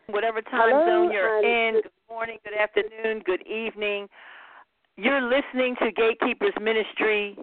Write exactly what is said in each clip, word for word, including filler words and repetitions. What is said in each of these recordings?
whatever time Hello, zone you're and in. Good morning, good afternoon, good evening. You're listening to Gatekeepers Ministry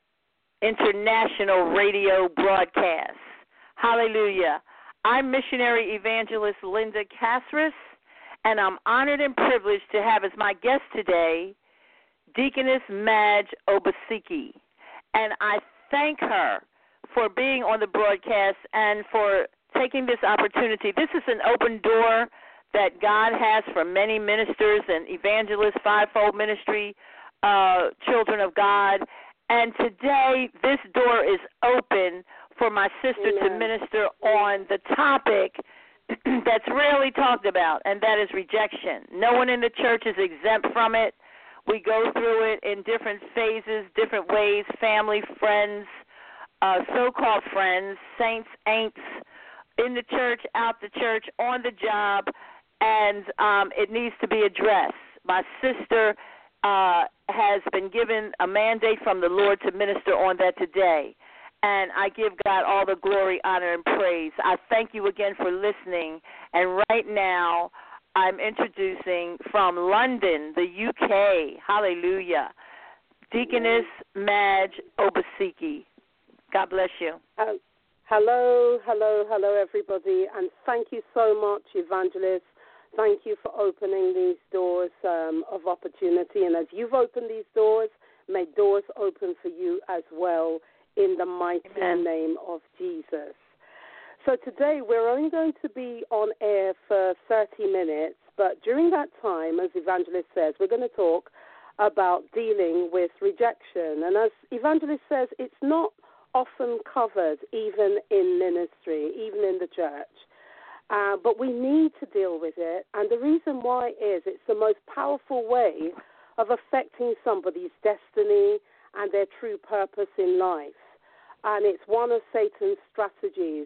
International Radio Broadcast. Hallelujah. I'm missionary evangelist Linda Casris, and I'm honored and privileged to have as my guest today Deaconess Madge Obaseki. And I thank her for being on the broadcast and for taking this opportunity. This is an open door that God has for many ministers and evangelists, fivefold ministry, uh, children of God. And today this door is open for my sister Amen. to minister on the topic that's rarely talked about, and that is rejection. No one in the church is exempt from it. We go through it in different phases, different ways, family, friends, uh, so-called friends, saints, ain'ts, in the church, out the church, on the job, and um, it needs to be addressed. My sister uh, has been given a mandate from the Lord to minister on that today, and I give God all the glory, honor, and praise. I thank you again for listening, and right now I'm introducing from London, the U K, hallelujah, Deaconess Madge Obaseki. God bless you. Uh, hello, hello, hello, everybody, and thank you so much, Evangelist. Thank you for opening these doors um, of opportunity, and as you've opened these doors, may doors open for you as well in the mighty Amen. name of Jesus. So today we're only going to be on air for thirty minutes, but during that time, as Evangelist says, we're going to talk about dealing with rejection. And as Evangelist says, it's not often covered even in ministry, even in the church. Uh, but we need to deal with it, and the reason why is it's the most powerful way of affecting somebody's destiny and their true purpose in life. And it's one of Satan's strategies.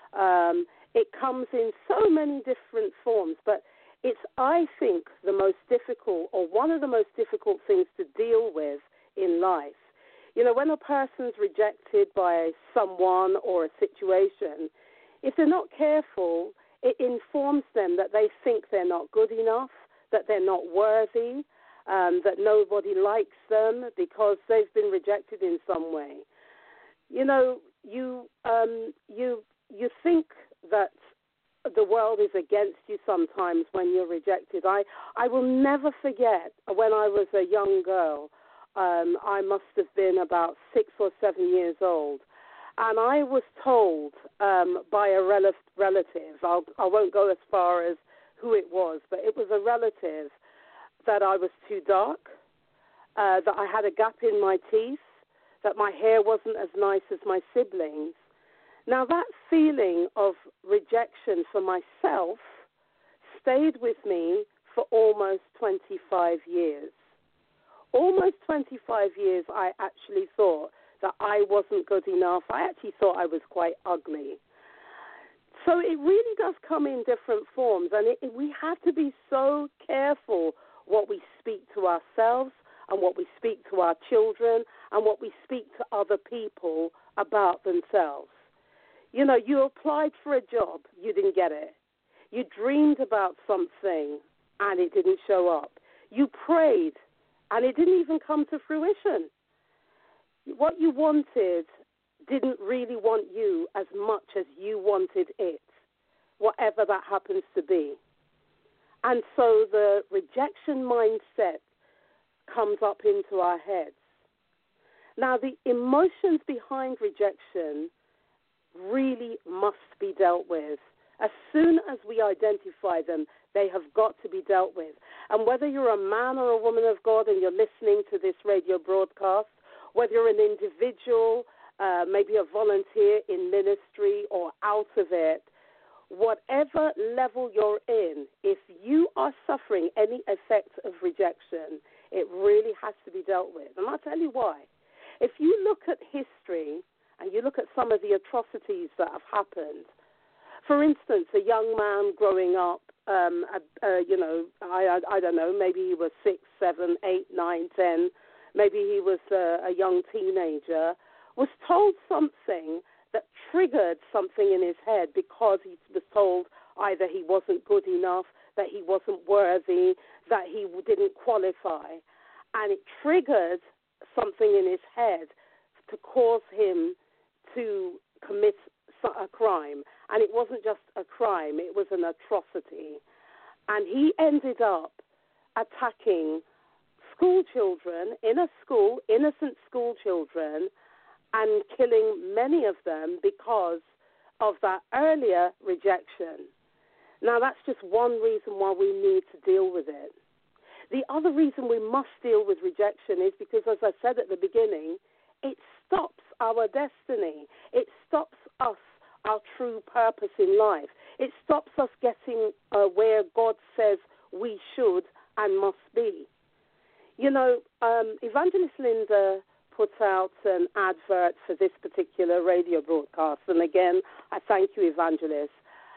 Um, it comes in so many different forms, but it's, I think, the most difficult, or one of the most difficult things to deal with in life. You know, when a person's rejected by someone or a situation, if they're not careful, it informs them that they think they're not good enough, that they're not worthy, um, that nobody likes them because they've been rejected in some way. You know, you um, you you think that the world is against you sometimes when you're rejected. I, I will never forget when I was a young girl. Um, I must have been about six or seven years old. And I was told um, by a rel- relative, I'll, I won't go as far as who it was, but it was a relative, that I was too dark, uh, that I had a gap in my teeth, that my hair wasn't as nice as my siblings. Now that feeling of rejection for myself stayed with me for almost twenty-five years. Almost twenty-five years I actually thought that I wasn't good enough. I actually thought I was quite ugly. So it really does come in different forms, and it, it, we have to be so careful what we speak to ourselves and what we speak to our children and what we speak to other people about themselves. You know, you applied for a job, you didn't get it. You dreamed about something, and it didn't show up. You prayed, and it didn't even come to fruition. What you wanted didn't really want you as much as you wanted it, whatever that happens to be. And so the rejection mindset comes up into our heads. Now, the emotions behind rejection really must be dealt with. As soon as we identify them, they have got to be dealt with. And whether you're a man or a woman of God and you're listening to this radio broadcast, whether you're an individual, uh, maybe a volunteer in ministry or out of it, whatever level you're in, if you are suffering any effects of rejection, it really has to be dealt with. And I'll tell you why. If you look at history and you look at some of the atrocities that have happened, for instance, a young man growing up, um, uh, uh, you know, I, I, I don't know, maybe he was six, seven, eight, nine, ten, maybe he was a, a young teenager, was told something that triggered something in his head because he was told, either he wasn't good enough, that he wasn't worthy, that he didn't qualify. And it triggered something in his head to cause him to commit a crime. And it wasn't just a crime, it was an atrocity. And he ended up attacking school children in a school, innocent school children, and killing many of them because of that earlier rejection. Now, that's just one reason why we need to deal with it. The other reason we must deal with rejection is because, as I said at the beginning, it stops our destiny. It stops us, our true purpose in life. It stops us getting uh, where God says we should and must be. You know, um, Evangelist Linda put out an advert for this particular radio broadcast, and again, I thank you, Evangelist.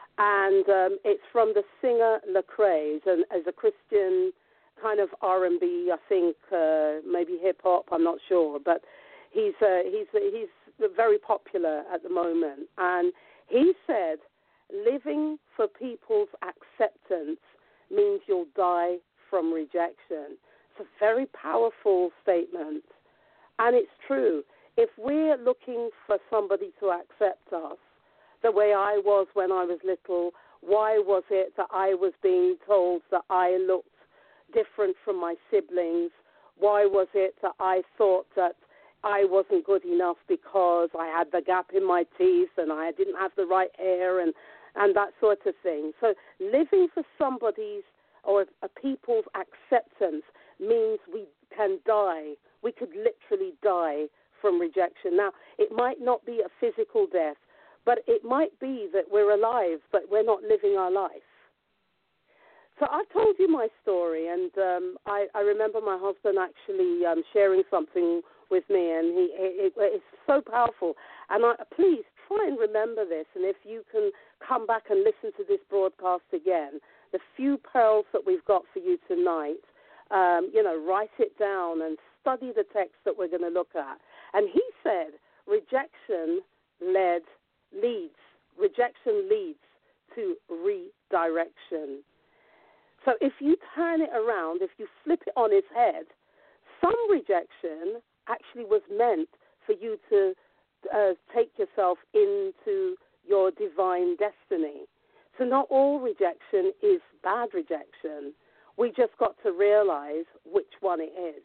And um, it's from the singer Lecrae, and as a Christian kind of R and B, I think, uh, maybe hip hop. I'm not sure, but he's uh, he's uh, he's very popular at the moment. And he said, "Living for people's acceptance means you'll die from rejection." It's a very powerful statement, and it's true. If we're looking for somebody to accept us, the way I was when I was little, why was it that I was being told that I looked different from my siblings? Why was it that I thought that I wasn't good enough because I had the gap in my teeth and I didn't have the right hair and, and that sort of thing? So living for somebody's or a people's acceptance means we can die. We could literally die from rejection. Now, it might not be a physical death, but it might be that we're alive, but we're not living our life. So I told you my story, and um, I, I remember my husband actually um, sharing something with me, and he, it, it's so powerful. And I, please try and remember this, and if you can come back and listen to this broadcast again, the few pearls that we've got for you tonight, um, you know, write it down and study the text that we're going to look at. And he said, rejection led leads, rejection leads to redirection. So if you turn it around, if you flip it on its head, some rejection actually was meant for you to uh, take yourself into your divine destiny. So not all rejection is bad rejection. We just got to realize which one it is.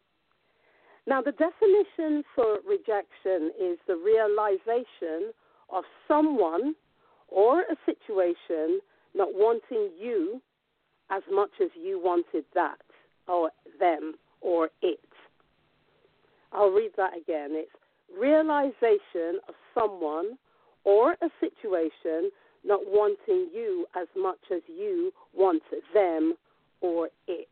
Now, the definition for rejection is the realization of someone or a situation not wanting you as much as you wanted that, or them, or it. I'll read that again. It's realization of someone or a situation not wanting you as much as you want them or it.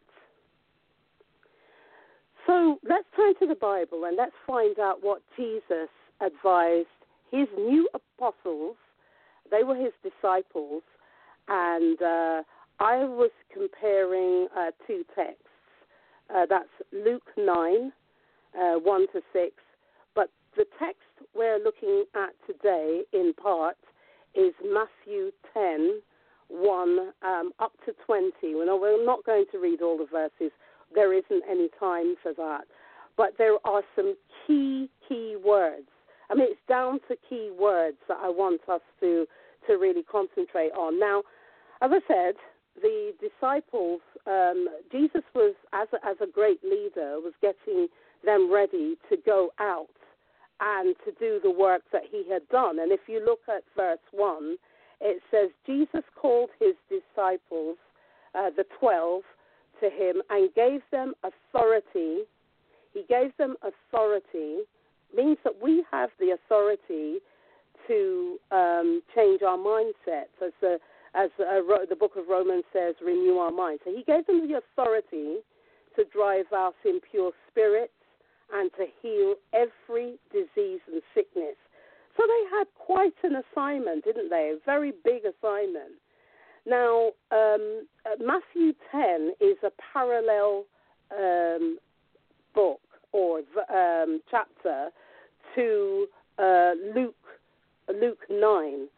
So let's turn to the Bible and let's find out what Jesus advised his new apostles. They were his disciples, and uh, I was comparing uh, two texts. Uh, that's Luke nine, uh, one to six. But the text we're looking at today, in part, is Matthew ten, one um, up to twenty. Well, no, we're not going to read all the verses. There isn't any time for that. But there are some key, key words. I mean, it's down to key words that I want us to, to really concentrate on. Now, as I said, the disciples, um, Jesus was, as a, as a great leader, was getting them ready to go out and to do the work that he had done. And if you look at verse one, it says, Jesus called his disciples, uh, the twelve, to him and gave them authority. He gave them authority, means that we have the authority to um, change our mindsets, as the as uh, the book of Romans says, renew our minds. So he gave them the authority to drive out impure spirits and to heal every disease and sickness. So they had quite an assignment, didn't they? A very big assignment. Now, um, uh, Matthew ten is a parallel um, book or um, chapter to uh, Luke Luke nine.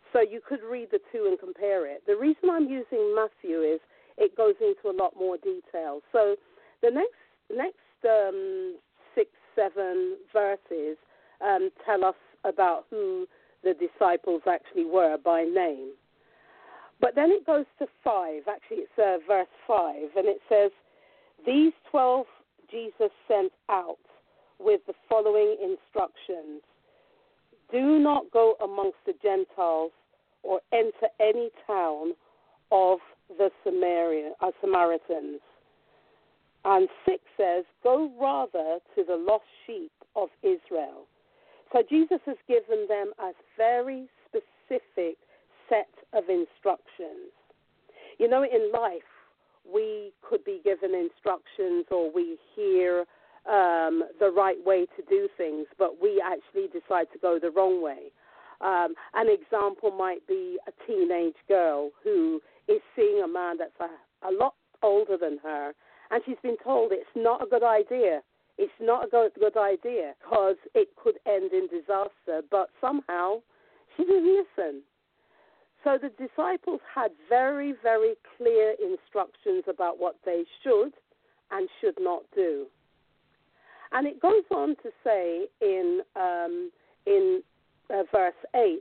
So you could read the two and compare it. The reason I'm using Matthew is it goes into a lot more detail. So the next next um, six, seven verses um, tell us about who the disciples actually were by name. But then it goes to five. Actually, it's uh, verse five, and it says, "These twelve Jesus sent out with the following instructions. Do not go amongst the Gentiles or enter any town of the Samaria, uh, Samaritans." And six says, "Go rather to the lost sheep of Israel." So Jesus has given them a very specific set of instructions. You know, in life, we could be given instructions or we hear um, the right way to do things, but we actually decide to go the wrong way. Um, an example might be a teenage girl who is seeing a man that's a, a lot older than her, and she's been told it's not a good idea. It's not a good, good idea because it could end in disaster, but somehow she didn't listen. So the disciples had very, very clear instructions about what they should and should not do. And it goes on to say in um, in uh, verse eight,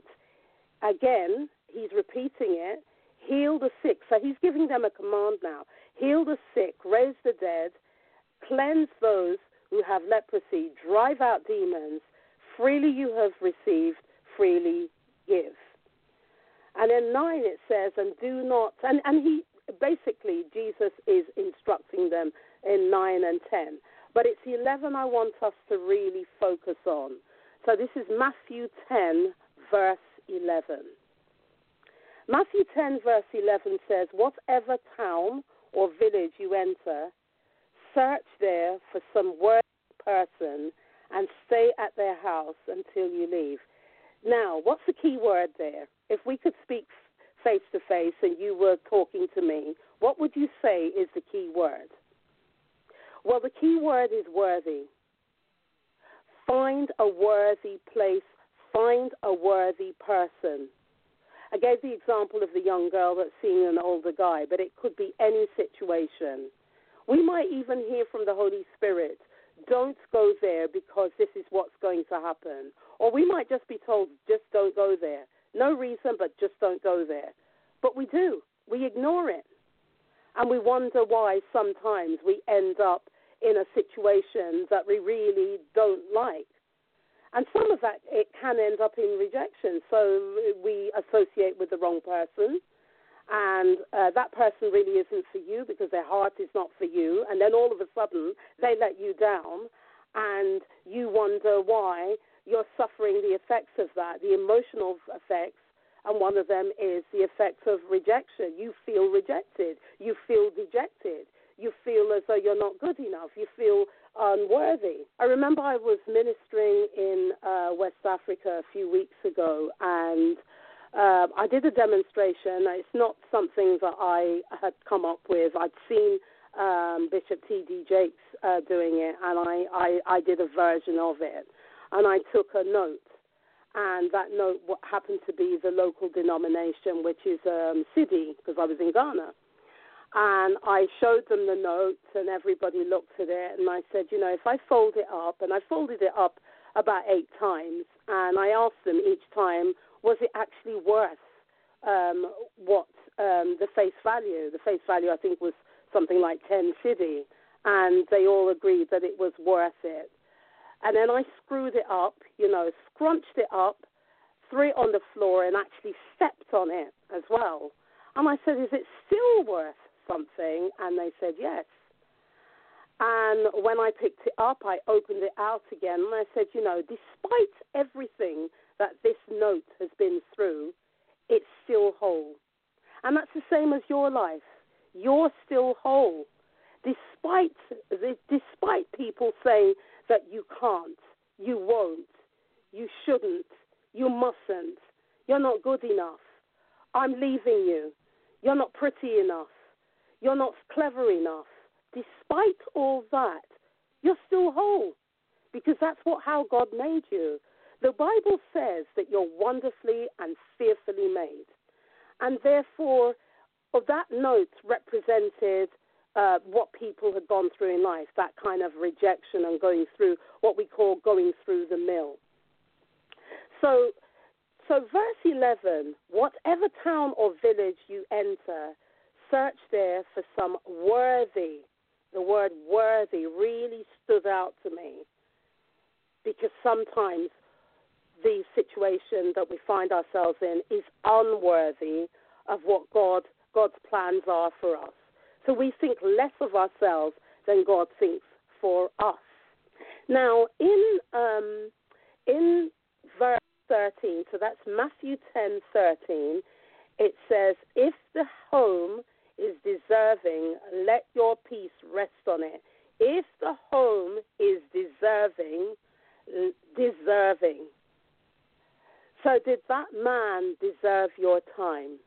again, he's repeating it, heal the sick. So he's giving them a command now. Heal the sick, raise the dead, cleanse those who have leprosy, drive out demons. Freely you have received, freely give. And in nine it says, and do not, and, and he, basically Jesus is instructing them in nine and ten. But it's eleven I want us to really focus on. So this is Matthew ten, verse eleven. Matthew ten, verse eleven says, whatever town or village you enter, search there for some worthy person and stay at their house until you leave. Now, what's the key word there? If we could speak face to face and you were talking to me, what would you say is the key word? Well, the key word is worthy. Find a worthy place. Find a worthy person. I gave the example of the young girl that's seeing an older guy, but it could be any situation. We might even hear from the Holy Spirit, don't go there because this is what's going to happen. Or we might just be told, just don't go there. No reason, but just don't go there. But we do. We ignore it. And we wonder why sometimes we end up in a situation that we really don't like. And some of that, it can end up in rejection. So we associate with the wrong person, and uh, that person really isn't for you because their heart is not for you. And then all of a sudden, they let you down, and you wonder why you're suffering the effects of that, the emotional effects. And one of them is the effects of rejection. You feel rejected. You feel dejected. You feel as though you're not good enough. You feel unworthy. I remember I was ministering in uh, West Africa a few weeks ago, and uh, I did a demonstration. It's not something that I had come up with. I'd seen um, Bishop T D Jakes uh, doing it, and I, I, I did a version of it. And I took a note, and that note what happened to be the local denomination, which is um, Sidi, because I was in Ghana. And I showed them the note, and everybody looked at it, and I said, you know, if I fold it up, and I folded it up about eight times, and I asked them each time, was it actually worth um, what um, the face value? The face value, I think, was something like ten cedi, and they all agreed that it was worth it. And then I screwed it up, you know, scrunched it up, threw it on the floor, and actually stepped on it as well. And I said, is it still worth something? And they said yes. And when I picked it up, I opened it out again, and I said, you know, despite everything that this note has been through, it's still whole. And that's the same as your life. You're still whole. Despite, despite people saying that you can't, you won't, you shouldn't, you mustn't, you're not good enough, I'm leaving you, you're not pretty enough, you're not clever enough. Despite all that, you're still whole, because that's what how God made you. The Bible says that you're wonderfully and fearfully made. And therefore, of that note represented uh, what people had gone through in life, that kind of rejection and going through what we call going through the mill. So, so verse eleven, whatever town or village you enter, search there for some worthy. The word worthy really stood out to me, because sometimes the situation that we find ourselves in is unworthy of what God God's plans are for us. So we think less of ourselves than God thinks for us. Now, in um, in verse thirteen, so that's Matthew ten thirteen, it says, if the home is deserving, let your peace rest on it. If the home is deserving, deserving. So did that man deserve your time?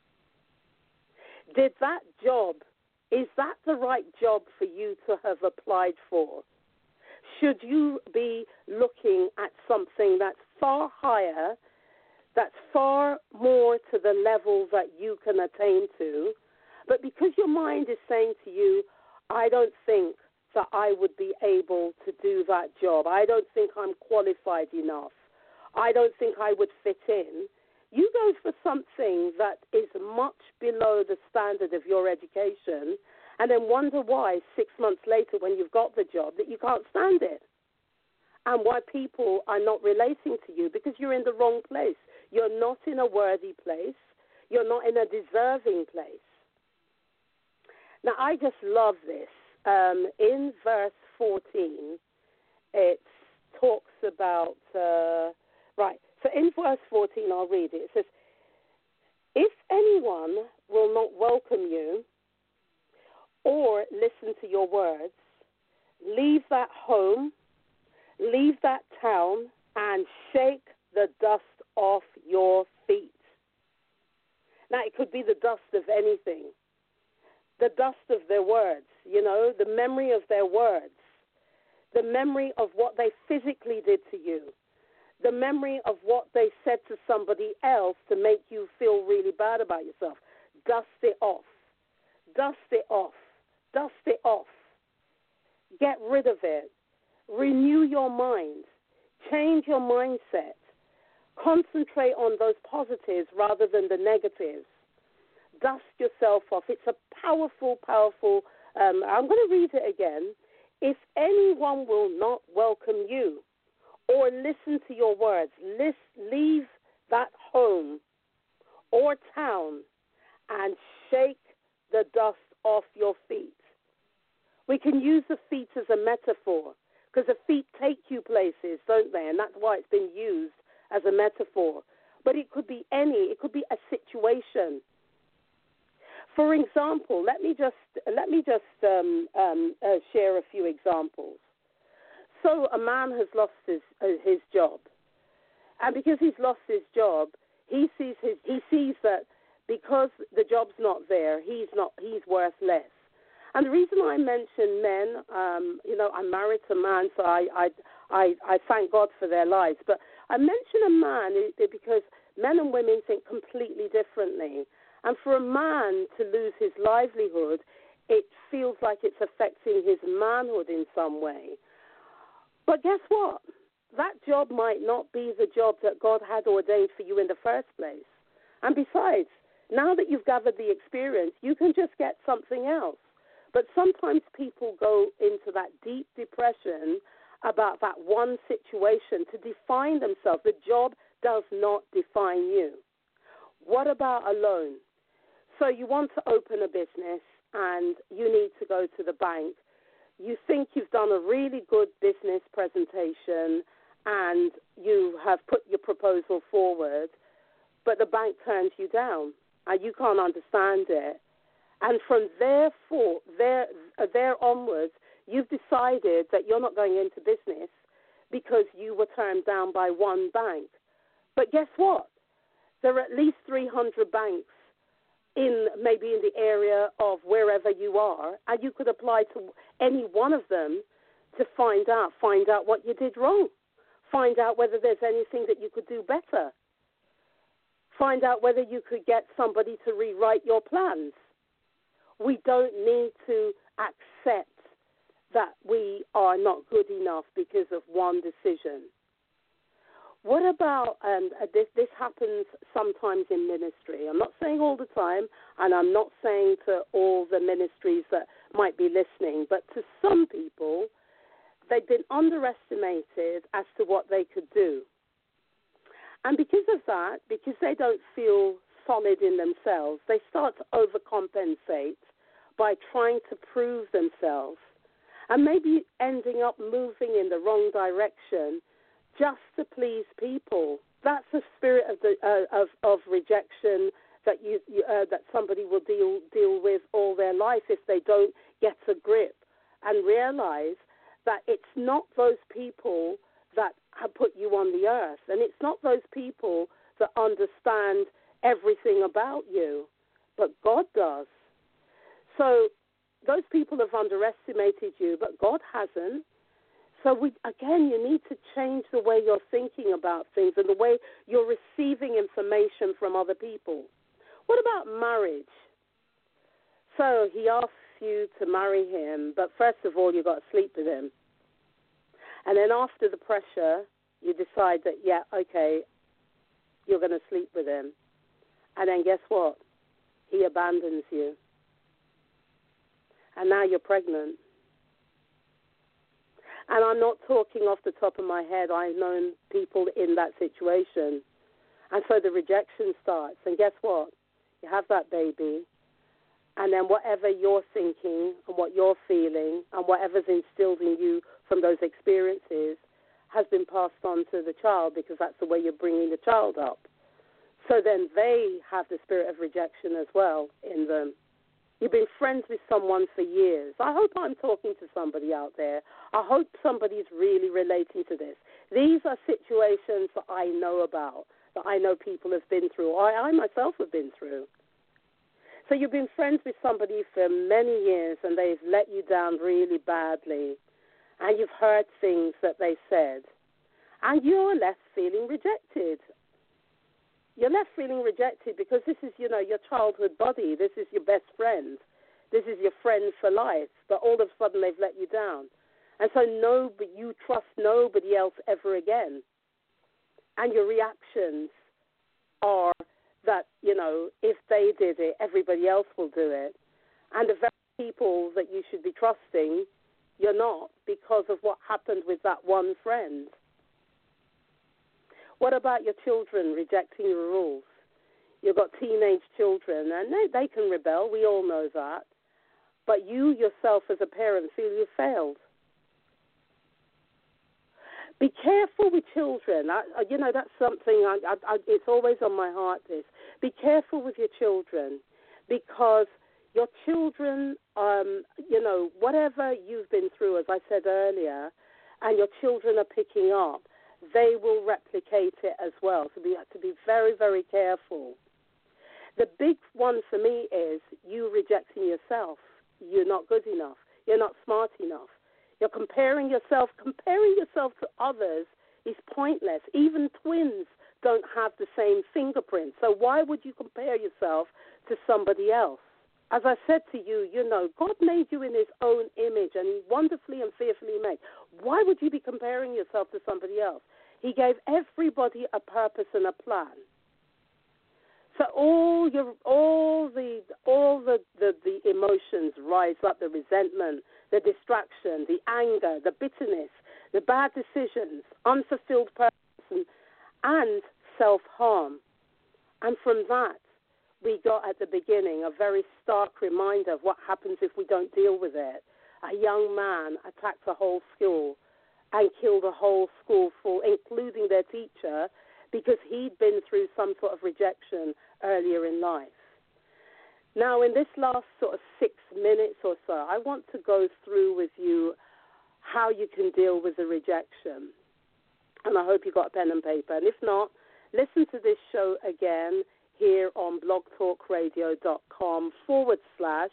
Did that job, is that the right job for you to have applied for? Should you be looking at something that's far higher, that's far more to the level that you can attain to, but because your mind is saying to you, I don't think that I would be able to do that job. I don't think I'm qualified enough. I don't think I would fit in. You go for something that is much below the standard of your education and then wonder why six months later when you've got the job that you can't stand it, and why people are not relating to you, because you're in the wrong place. You're not in a worthy place. You're not in a deserving place. Now, I just love this. Um, in verse fourteen, it talks about, uh, right, so in verse fourteen, I'll read it. It says, if anyone will not welcome you or listen to your words, leave that home, leave that town, and shake the dust off your feet. Now, it could be the dust of anything. The dust of their words, you know, the memory of their words, the memory of what they physically did to you, the memory of what they said to somebody else to make you feel really bad about yourself. Dust it off. Dust it off. Dust it off. Get rid of it. Renew your mind. Change your mindset. Concentrate on those positives rather than the negatives. Dust yourself off. It's a powerful, powerful, um, I'm going to read it again. If anyone will not welcome you or listen to your words, list, leave that home or town and shake the dust off your feet. We can use the feet as a metaphor because the feet take you places, don't they? And that's why it's been used as a metaphor. But it could be any, it could be a situation. For example, let me just let me just um, um, uh, share a few examples. So a man has lost his uh, his job, and because he's lost his job, he sees his he sees that because the job's not there, he's not he's worth less. And the reason I mention men, um, you know, I'm married to a man, so I I I, I thank God for their lives. But I mention a man because men and women think completely differently. And for a man to lose his livelihood, it feels like it's affecting his manhood in some way. But guess what? That job might not be the job that God had ordained for you in the first place. And besides, now that you've gathered the experience, you can just get something else. But sometimes people go into that deep depression about that one situation to define themselves. The job does not define you. What about a loan? So you want to open a business and you need to go to the bank. You think you've done a really good business presentation and you have put your proposal forward, but the bank turns you down and you can't understand it. And from there, for, there, there onwards, you've decided that you're not going into business because you were turned down by one bank. But guess what? There are at least three hundred banks in maybe in the area of wherever you are, and you could apply to any one of them to find out, find out what you did wrong. Find out whether there's anything that you could do better. Find out whether you could get somebody to rewrite your plans. We don't need to accept that we are not good enough because of one decision. What about, um, this, this happens sometimes in ministry. I'm not saying all the time, and I'm not saying to all the ministries that might be listening, but to some people, they've been underestimated as to what they could do. And because of that, because they don't feel solid in themselves, they start to overcompensate by trying to prove themselves and maybe ending up moving in the wrong direction just to please people. That's the spirit of the uh, of, of rejection that you, you uh, that somebody will deal deal with all their life if they don't get a grip and realize that it's not those people that have put you on the earth, and it's not those people that understand everything about you, but God does. So those people have underestimated you, but God hasn't. So we, again, you need to change the way you're thinking about things and the way you're receiving information from other people. What about marriage? So he asks you to marry him, but first of all, you've got to sleep with him. And then after the pressure, you decide that, yeah, okay, you're going to sleep with him. And then guess what? He abandons you. And now you're pregnant. And I'm not talking off the top of my head. I've known people in that situation. And so the rejection starts. And guess what? You have that baby. And then whatever you're thinking and what you're feeling and whatever's instilled in you from those experiences has been passed on to the child, because that's the way you're bringing the child up. So then they have the spirit of rejection as well in them. You've been friends with someone for years. I hope I'm talking to somebody out there. I hope somebody's really relating to this. These are situations that I know about, that I know people have been through. I, I myself have been through. So you've been friends with somebody for many years and they've let you down really badly, and you've heard things that they said, and you're left feeling rejected. You're left feeling rejected because this is, you know, your childhood buddy. This is your best friend. This is your friend for life. But all of a sudden they've let you down. And so nobody, you trust nobody else ever again. And your reactions are that, you know, if they did it, everybody else will do it. And the very people that you should be trusting, you're not, because of what happened with that one friend. What about your children rejecting your rules? You've got teenage children, and they, they can rebel. We all know that. But you yourself as a parent feel you failed. Be careful with children. I, you know, that's something, I, I, I, it's always on my heart, this. Be careful with your children, because your children, um, you know, whatever you've been through, as I said earlier, and your children are picking up, they will replicate it as well. So we have to be very, very careful. The big one for me is you rejecting yourself. You're not good enough. You're not smart enough. You're comparing yourself. Comparing yourself to others is pointless. Even twins don't have the same fingerprint. So why would you compare yourself to somebody else? As I said to you, you know, God made you in his own image and wonderfully and fearfully made. Why would you be comparing yourself to somebody else? He gave everybody a purpose and a plan. So all your, all the, all the, the, the emotions rise up: the resentment, the distraction, the anger, the bitterness, the bad decisions, unfulfilled purpose, and, and self-harm. And from that, we got at the beginning a very stark reminder of what happens if we don't deal with it. A young man attacked a whole school and killed a whole school full, including their teacher, because he'd been through some sort of rejection earlier in life. Now, in this last sort of six minutes or so, I want to go through with you how you can deal with the rejection. And I hope you got a pen and paper. And if not, listen to this show again here on blogtalkradio.com forward slash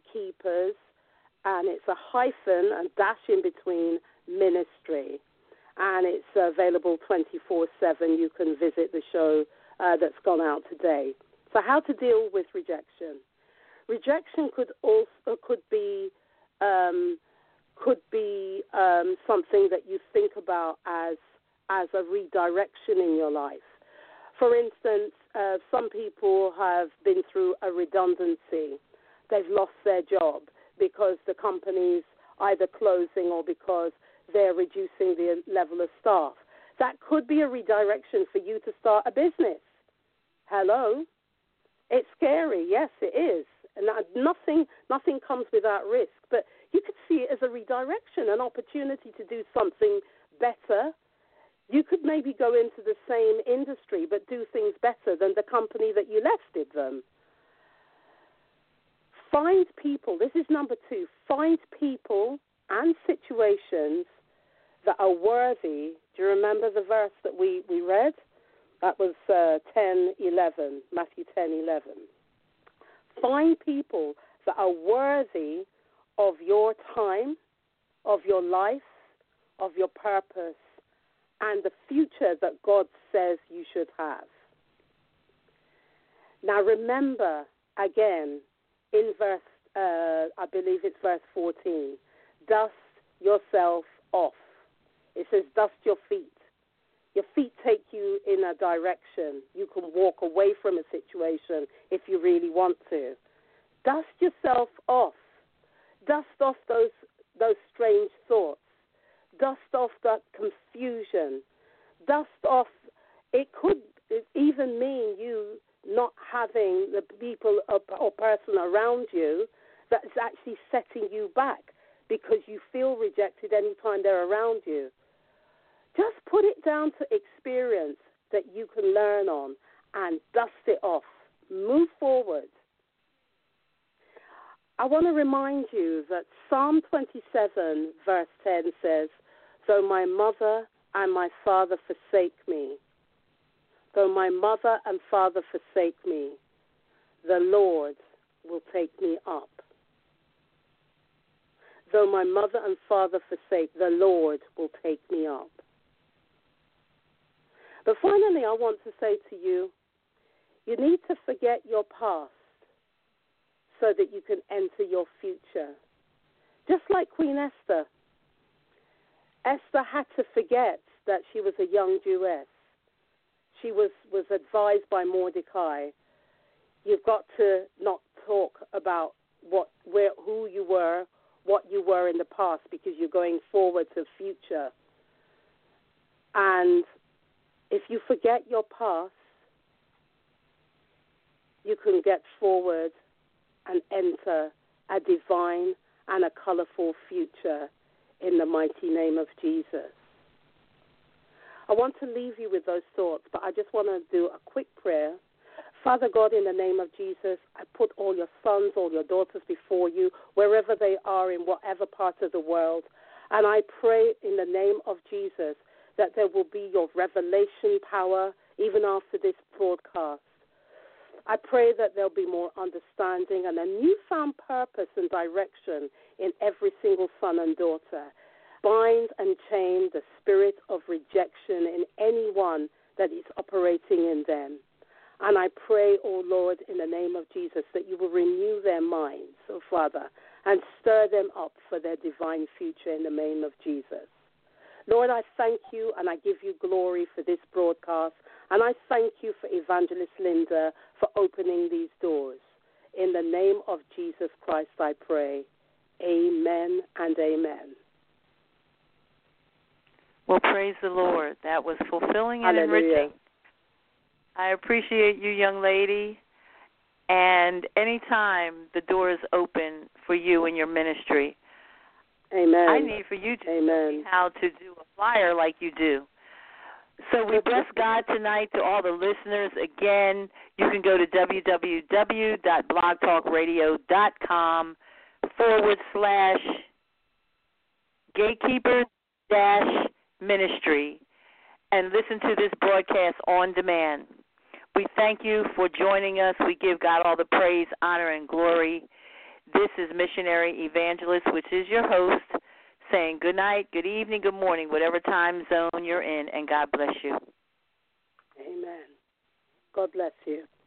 gatekeepers, and it's a hyphen and dash in between ministry. and it's available twenty-four seven. You can visit the show uh, that's gone out today. So how to deal with rejection. Rejection could also could be um, could be um, something that you think about as as a redirection in your life. For instance, uh, some people have been through a redundancy. They've lost their job because the company's either closing or because they're reducing the level of staff. That could be a redirection for you to start a business. Hello? It's scary. Yes, it is. And nothing, nothing comes without risk. But you could see it as a redirection, an opportunity to do something better. You could maybe go into the same industry but do things better than the company that you left did them. Find people, this is number two, find people and situations that are worthy. Do you remember the verse that we, we read? That was uh, ten eleven, Matthew ten eleven. Find people that are worthy of your time, of your life, of your purpose, and the future that God says you should have. Now remember, again, in verse, uh, I believe it's verse fourteen, dust yourself off. It says dust your feet. Your feet take you in a direction. You can walk away from a situation if you really want to. Dust yourself off. Dust off those those strange thoughts. Dust off that confusion. Dust off, it could even mean you not having the people or person around you that's actually setting you back because you feel rejected anytime they're around you. Just put it down to experience that you can learn on and dust it off. Move forward. I want to remind you that Psalm twenty-seven verse ten says, though my mother and my father forsake me, though my mother and father forsake me, the Lord will take me up. Though my mother and father forsake, the Lord will take me up. But finally, I want to say to you, you need to forget your past so that you can enter your future. Just like Queen Esther. Esther had to forget that she was a young Jewess. She was, was advised by Mordecai, you've got to not talk about what, where, who you were, what you were in the past, because you're going forward to the future. And if you forget your past, you can get forward and enter a divine and a colorful future in the mighty name of Jesus. I want to leave you with those thoughts, but I just want to do a quick prayer. Father God, in the name of Jesus, I put all your sons, all your daughters before you, wherever they are, in whatever part of the world. And I pray in the name of Jesus that there will be your revelation power even after this broadcast. I pray that there'll be more understanding and a newfound purpose and direction in every single son and daughter. Bind and chain the spirit of rejection in anyone that is operating in them. And I pray, oh Lord, in the name of Jesus, that you will renew their minds, oh Father, and stir them up for their divine future in the name of Jesus. Lord, I thank you and I give you glory for this broadcast, and I thank you for Evangelist Linda for opening these doors. In the name of Jesus Christ, I pray. Amen and amen. Well, praise the Lord. That was fulfilling and Hallelujah. enriching. I appreciate you, young lady. And anytime the door is open for you in your ministry, Amen. I need for you to Amen. tell me how to do a flyer like you do. So we bless God tonight to all the listeners. Again, you can go to www.blogtalkradio.com forward slash gatekeeper dash ministry and listen to this broadcast on demand. We thank you for joining us. We give God all the praise, honor, and glory. This is Missionary Evangelist, which is your host, saying good night, good evening, good morning, whatever time zone you're in, and God bless you. Amen. God bless you.